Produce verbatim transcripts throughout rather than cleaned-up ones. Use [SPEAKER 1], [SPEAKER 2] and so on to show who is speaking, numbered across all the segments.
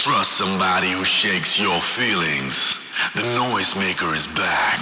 [SPEAKER 1] Trust somebody who shakes your feelings. The noisemaker is back.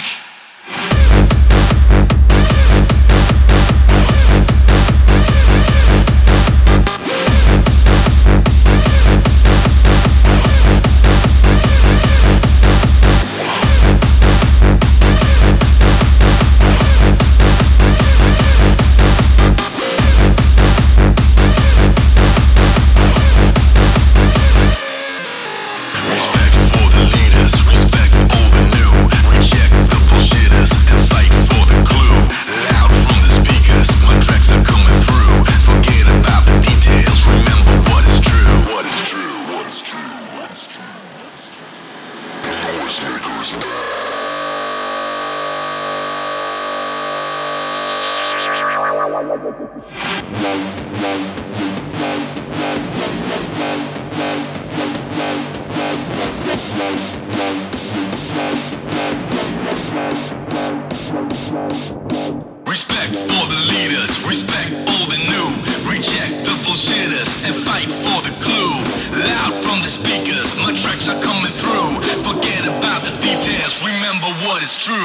[SPEAKER 1] Respect for the leaders, respect old and new. Reject the bullshitters and fight for the clue. Loud from the speakers, my tracks are coming through. Forget about the details, remember what is true.